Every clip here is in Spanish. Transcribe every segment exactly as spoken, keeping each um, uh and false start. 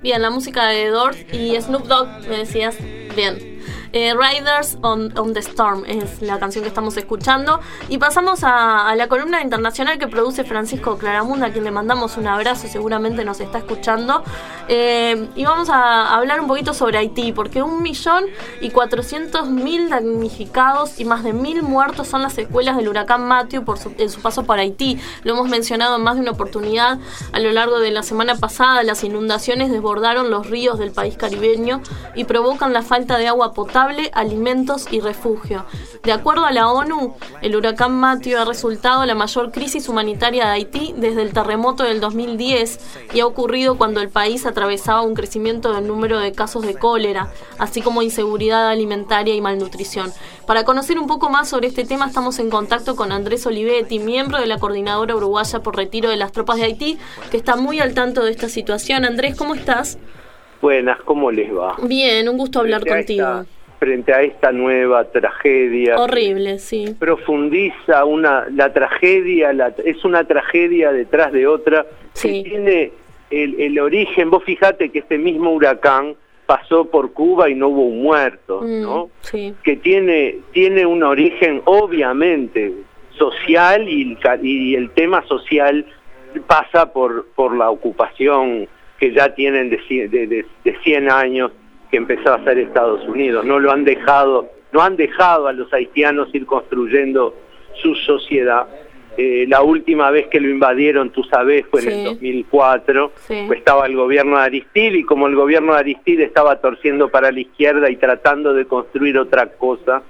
Bien, la música de The Doors y Snoop Dogg, me decías, bien. Eh, Riders on, on the Storm es la canción que estamos escuchando. Y pasamos a, a la columna internacional que produce Francisco Claramundo, a quien le mandamos un abrazo, seguramente nos está escuchando. Eh, y vamos a hablar un poquito sobre Haití, porque un millón y cuatrocientos mil damnificados y más de mil muertos son las secuelas del huracán Matthew por su, en su paso por Haití. Lo hemos mencionado en más de una oportunidad a lo largo de la semana pasada. Las inundaciones desbordaron los ríos del país caribeño y provocan la falta de agua potable, alimentos y refugio. De acuerdo a la ONU, el huracán Matthew ha resultado la mayor crisis humanitaria de Haití desde el terremoto del dos mil diez y ha ocurrido cuando el país atravesaba un crecimiento del número de casos de cólera, así como inseguridad alimentaria y malnutrición. Para conocer un poco más sobre este tema estamos en contacto con Andrés Olivetti, miembro de la Coordinadora Uruguaya por Retiro de las Tropas de Haití, que está muy al tanto de esta situación. Andrés, ¿cómo estás? Buenas, ¿cómo les va? Bien, un gusto hablar frente contigo. A esta, frente a esta nueva tragedia. Horrible, sí. Profundiza una, la tragedia, la, es una tragedia detrás de otra, sí, que tiene el, el origen. Vos fijate que este mismo huracán pasó por Cuba y no hubo un muerto, mm, ¿no? Sí. Que tiene, tiene un origen obviamente social y, y el tema social pasa por, por la ocupación que ya tienen de, de, de, de cien años que empezó a hacer Estados Unidos. No lo han dejado, no han dejado a los haitianos ir construyendo su sociedad. Eh, la última vez que lo invadieron, tú sabes, fue sí. en el dos mil cuatro, sí. pues estaba el gobierno de Aristide, y como el gobierno de Aristide estaba torciendo para la izquierda y tratando de construir otra cosa,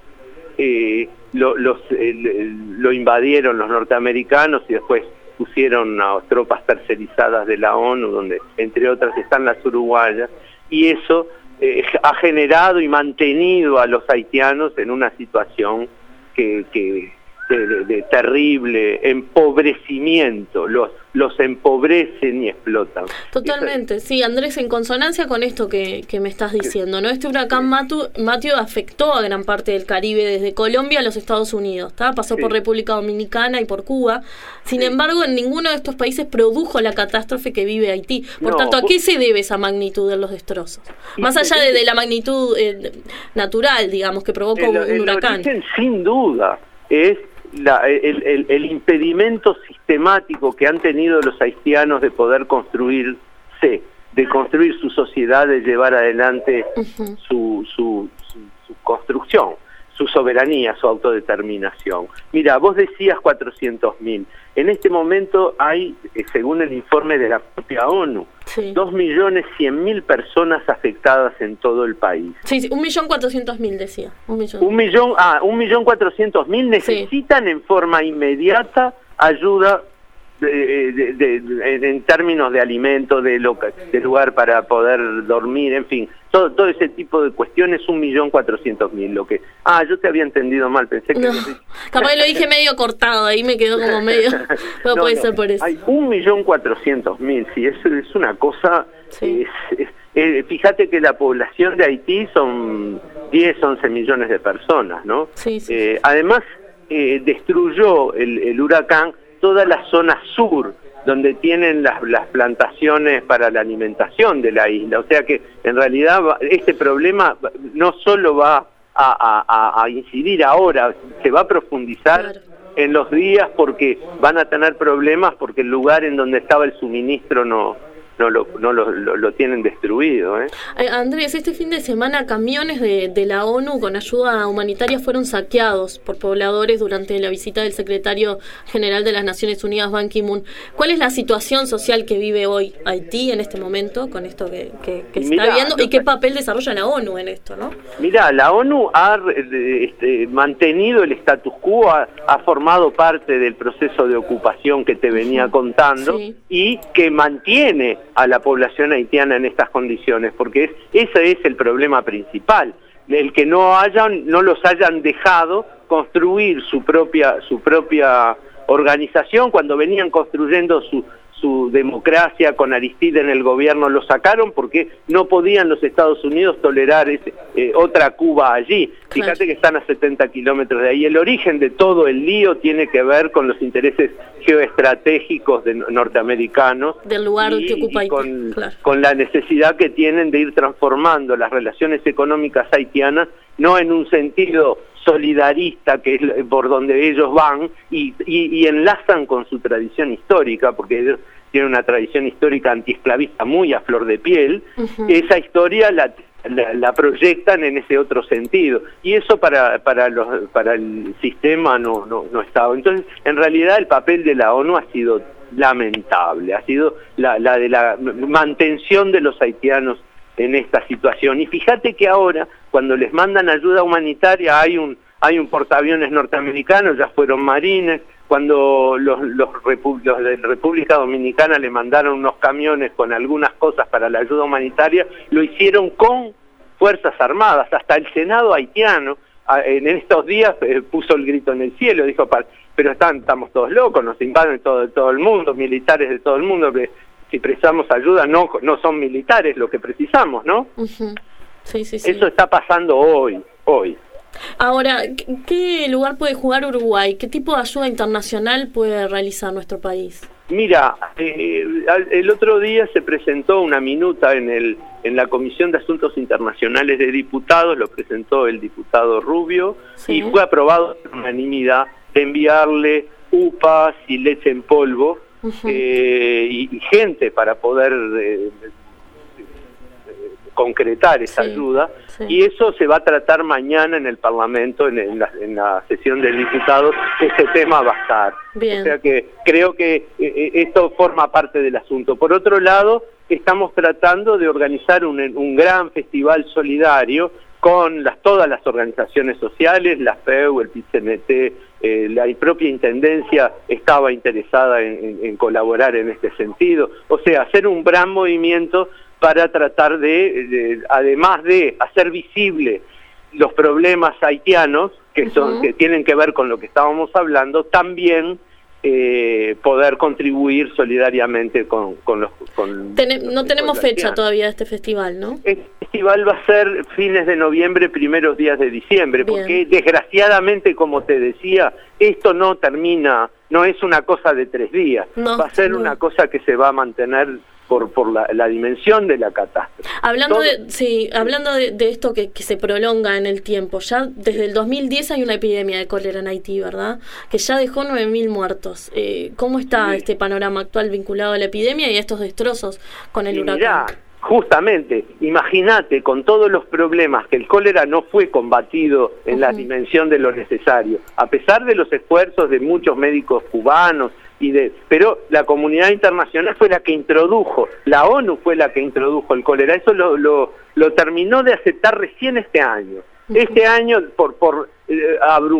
eh, lo, los, eh, lo invadieron los norteamericanos y después pusieron a tropas tercerizadas de la ONU, donde entre otras están las uruguayas, y eso eh, ha generado y mantenido a los haitianos en una situación que, que de, de, de terrible empobrecimiento. Los, los empobrecen y explotan. Totalmente, sí, Andrés, en consonancia con esto que, que me estás diciendo, ¿no? Este huracán Matthew, Matthew afectó a gran parte del Caribe, desde Colombia a los Estados Unidos, ¿tá? Pasó sí. por República Dominicana y por Cuba. Sin sí. embargo, en ninguno de estos países produjo la catástrofe que vive Haití. Por no, tanto, ¿a qué se debe esa magnitud de los destrozos? Más allá de, de la magnitud eh, natural, digamos, que provoca el, un, un huracán. El origen, sin duda, es La, el, el, el impedimento sistemático que han tenido los haitianos de poder construirse, de construir su sociedad, de llevar adelante uh-huh. su, su, su, su construcción, su soberanía, su autodeterminación. Mira, vos decías cuatrocientos mil. En este momento hay, según el informe de la propia ONU, sí. dos millones cien mil personas afectadas en todo el país. Sí, sí, un millón cuatrocientos mil decía. Un millón. Un millón, ah, un millón cuatrocientos mil necesitan sí. en forma inmediata ayuda de, de, de, de, en términos de alimento, de, loca, de lugar para poder dormir, en fin, todo, todo ese tipo de cuestiones. Un millón cuatrocientos mil. Lo que, ah, yo te había entendido mal, pensé que no, capaz que lo dije medio cortado, ahí me quedó como medio. No, no puede no, ser por eso. Hay un millón cuatrocientos mil, sí, eso es una cosa. Sí. Es, es, eh, fíjate que la población de Haití son diez, once millones de personas, ¿no? Sí, sí. Eh, además, eh, destruyó el, el huracán toda la zona sur, donde tienen las, las plantaciones para la alimentación de la isla. O sea que, en realidad, este problema no solo va a, a, a incidir ahora, se va a profundizar claro. en los días, porque van a tener problemas, porque el lugar en donde estaba el suministro no... no lo no lo, lo, lo tienen destruido. ¿eh? Andrés, este fin de semana camiones de, de la ONU con ayuda humanitaria fueron saqueados por pobladores durante la visita del secretario general de las Naciones Unidas, Ban Ki-moon. ¿Cuál es la situación social que vive hoy Haití en este momento con esto que, que, que se mirá, está viendo? ¿Y qué papel desarrolla la ONU en esto? ¿no? Mira, la ONU ha este, mantenido el status quo, ha, ha formado parte del proceso de ocupación que te venía contando sí. y que mantiene a la población haitiana en estas condiciones, porque es, ese es el problema principal, el que no hayan, no los hayan dejado construir su propia, su propia organización cuando venían construyendo su, su democracia, con Aristide en el gobierno, lo sacaron porque no podían los Estados Unidos tolerar ese, eh, otra Cuba allí. Claro. Fíjate que están a setenta kilómetros de ahí. El origen de todo el lío tiene que ver con los intereses geoestratégicos de norteamericanos del lugar y, que ocupa y con, Haití, claro. con la necesidad que tienen de ir transformando las relaciones económicas haitianas, no en un sentido solidarista, que es por donde ellos van, y, y, y enlazan con su tradición histórica, porque ellos tienen una tradición histórica antiesclavista muy a flor de piel. Uh-huh. Esa historia la, la, la proyectan en ese otro sentido, y eso para, para, los, para el sistema no, no, no estaba. Entonces, en realidad el papel de la ONU ha sido lamentable, ha sido la, la de la mantención de los haitianos en esta situación. Y fíjate que ahora, cuando les mandan ayuda humanitaria, hay un hay un portaaviones norteamericano, ya fueron marines. Cuando los, los, repu los de República Dominicana le mandaron unos camiones con algunas cosas para la ayuda humanitaria, lo hicieron con Fuerzas Armadas. Hasta el Senado haitiano en estos días eh, puso el grito en el cielo, dijo, pero están, estamos todos locos, nos invaden todo, todo el mundo, militares de todo el mundo, que si precisamos ayuda, no, no son militares lo que precisamos, ¿no? Uh-huh. Sí, sí, sí. Eso está pasando hoy, hoy. Ahora, ¿qué lugar puede jugar Uruguay? ¿Qué tipo de ayuda internacional puede realizar nuestro país? Mira, eh, el otro día se presentó una minuta en el en la Comisión de Asuntos Internacionales de Diputados, lo presentó el diputado Rubio, sí. Y fue aprobado por unanimidad de enviarle upas y leche en polvo, uh-huh. eh, y, y gente para poder eh, concretar esa sí, ayuda, sí. Y eso se va a tratar mañana en el Parlamento, en, en, la, en la sesión de diputados, ese tema va a estar. Bien. O sea que creo que eh, esto forma parte del asunto. Por otro lado, estamos tratando de organizar un, un gran festival solidario con las, todas las organizaciones sociales, la F E U, el P I C N T, eh, la propia Intendencia estaba interesada en, en, en colaborar en este sentido. O sea, hacer un gran movimiento para tratar de, de, además de hacer visible los problemas haitianos, que son, uh-huh. que tienen que ver con lo que estábamos hablando, también eh, poder contribuir solidariamente con, con los... Con Ten, los no tenemos fecha haitianos. Todavía de este festival, ¿no? Este festival va a ser fines de noviembre, primeros días de diciembre, Bien. Porque desgraciadamente, como te decía, esto no termina, no es una cosa de tres días, no, va a ser no. una cosa que se va a mantener por por la, la dimensión de la catástrofe. Hablando Todo, de sí, hablando de, de esto que, que se prolonga en el tiempo, ya desde el dos mil diez hay una epidemia de cólera en Haití, ¿verdad? Que ya dejó nueve mil muertos. Eh, ¿Cómo está sí. este panorama actual vinculado a la epidemia y a estos destrozos con el y huracán? Mirá, justamente, imagínate, con todos los problemas, que el cólera no fue combatido en uh-huh. la dimensión de lo necesario, a pesar de los esfuerzos de muchos médicos cubanos, y de, pero la comunidad internacional fue la que introdujo, la ONU fue la que introdujo el cólera, eso lo, lo, lo terminó de aceptar recién este año. Uh-huh. Este año, por, por eh,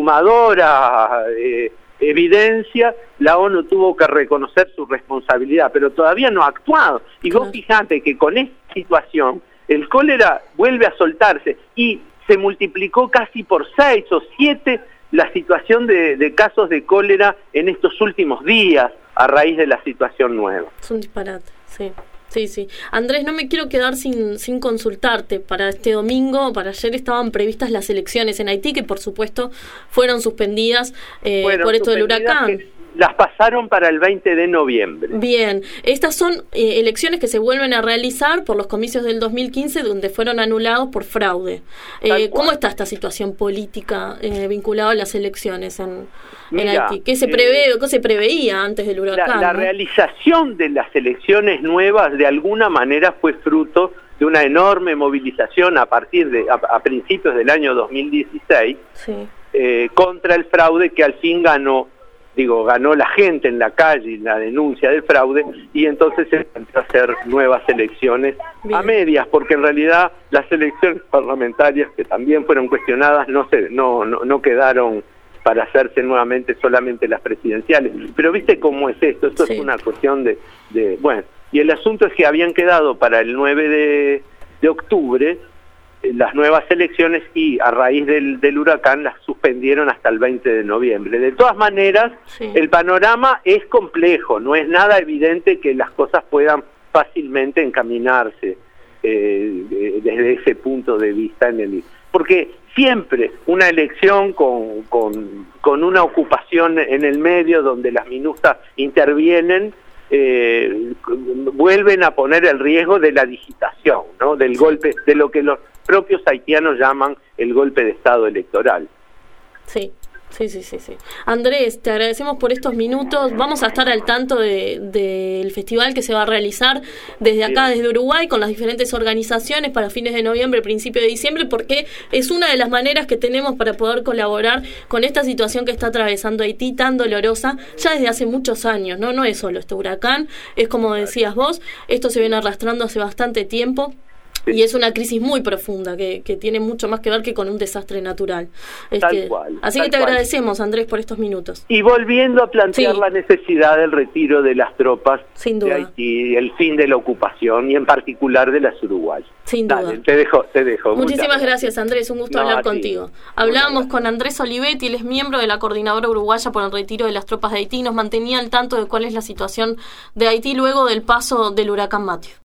abrumadora eh, evidencia, la ONU tuvo que reconocer su responsabilidad, pero todavía no ha actuado. Y vos fijate que con esta situación, el cólera vuelve a soltarse y se multiplicó casi por seis o siete la situación de, de casos de cólera en estos últimos días a raíz de la situación nueva. Es un disparate, sí. Sí, sí. Andrés, no me quiero quedar sin, sin consultarte. Para este domingo, para ayer estaban previstas las elecciones en Haití, que por supuesto fueron suspendidas eh, fueron por esto del huracán. Las pasaron para el veinte de noviembre. Bien, estas son eh, elecciones que se vuelven a realizar por los comicios del dos mil quince, donde fueron anulados por fraude. Eh, ¿Cómo está esta situación política eh, vinculada a las elecciones en, Mira, en Haití? ¿Qué se prevé, eh, qué se preveía antes del huracán? La, la ¿no? realización de las elecciones nuevas de alguna manera fue fruto de una enorme movilización a partir de a, a principios del año dos mil dieciséis sí. eh, contra el fraude, que al fin ganó. Digo, ganó la gente en la calle la denuncia del fraude, y entonces se empezó a hacer nuevas elecciones Bien. a medias, porque en realidad las elecciones parlamentarias, que también fueron cuestionadas, no se, no, no, no quedaron para hacerse nuevamente solamente las presidenciales. Pero viste cómo es esto, esto sí. es una cuestión de, de... Bueno, y el asunto es que habían quedado para el nueve de octubre las nuevas elecciones y a raíz del, del huracán las suspendieron hasta el veinte de noviembre. De todas maneras, sí. el panorama es complejo, no es nada evidente que las cosas puedan fácilmente encaminarse eh, desde ese punto de vista en el porque siempre una elección con, con, con una ocupación en el medio donde las MINUSTAH intervienen eh, vuelven a poner el riesgo de la digitación, ¿no? Del golpe, de lo que los propios haitianos llaman el golpe de estado electoral. Sí. Sí, sí, sí, sí. Andrés, te agradecemos por estos minutos. Vamos a estar al tanto de, del festival que se va a realizar desde acá, desde Uruguay, con las diferentes organizaciones para fines de noviembre, principio de diciembre, porque es una de las maneras que tenemos para poder colaborar con esta situación que está atravesando Haití, tan dolorosa, ya desde hace muchos años, ¿no? No es solo este huracán, es como decías vos, esto se viene arrastrando hace bastante tiempo. Y es una crisis muy profunda que, que tiene mucho más que ver que con un desastre natural. Tal este, cual. Así tal que te cual. agradecemos, Andrés, por estos minutos. Y volviendo a plantear sí. la necesidad del retiro de las tropas Sin duda. de Haití, el fin de la ocupación y en particular de las uruguayas. Sin duda. Dale, te dejo, te dejo. Muchísimas gracias, Andrés. Un gusto no, hablar contigo. Hablábamos con Andrés Olivetti, él es miembro de la Coordinadora Uruguaya por el Retiro de las Tropas de Haití. Nos mantenía al tanto de cuál es la situación de Haití luego del paso del huracán Matthew.